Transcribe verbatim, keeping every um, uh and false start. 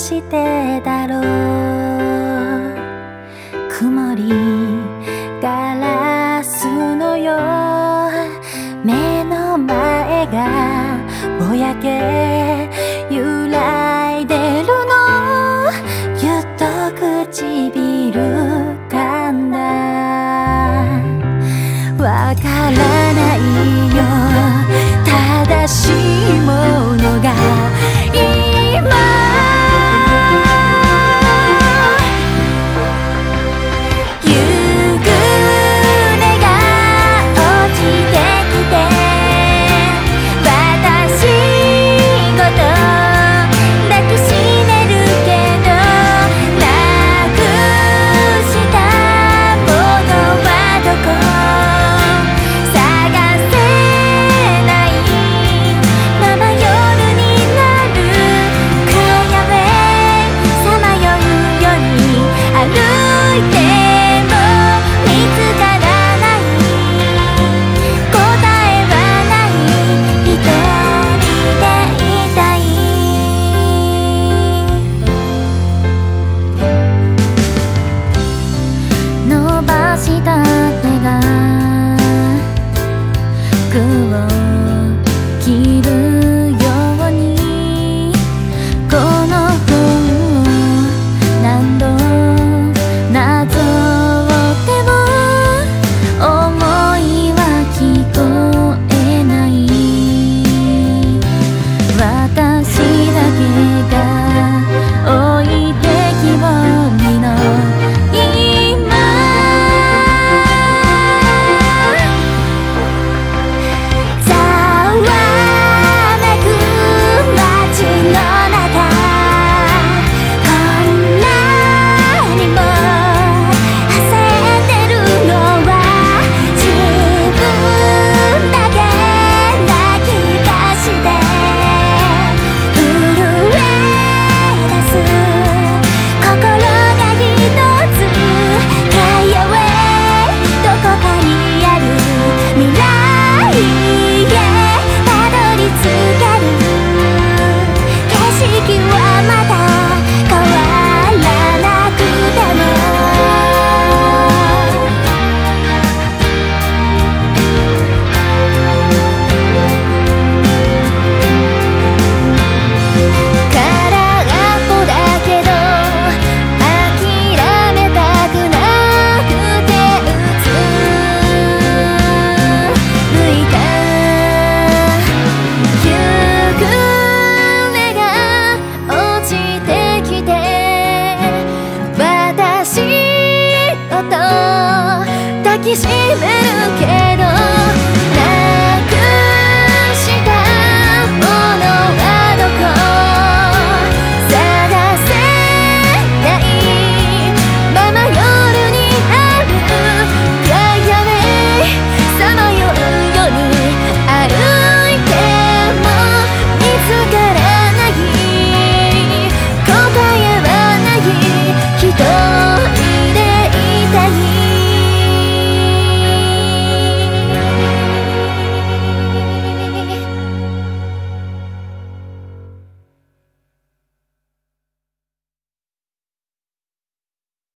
してだろう。曇りガラスのよう目の前がぼやけ揺らいでるの。ゆっと唇噛んだ。わからないよ正しいものが今切るようにこの本を何度なぞっても想いは聞こえない。私だけが置いてきぼりの今抱きしめるけ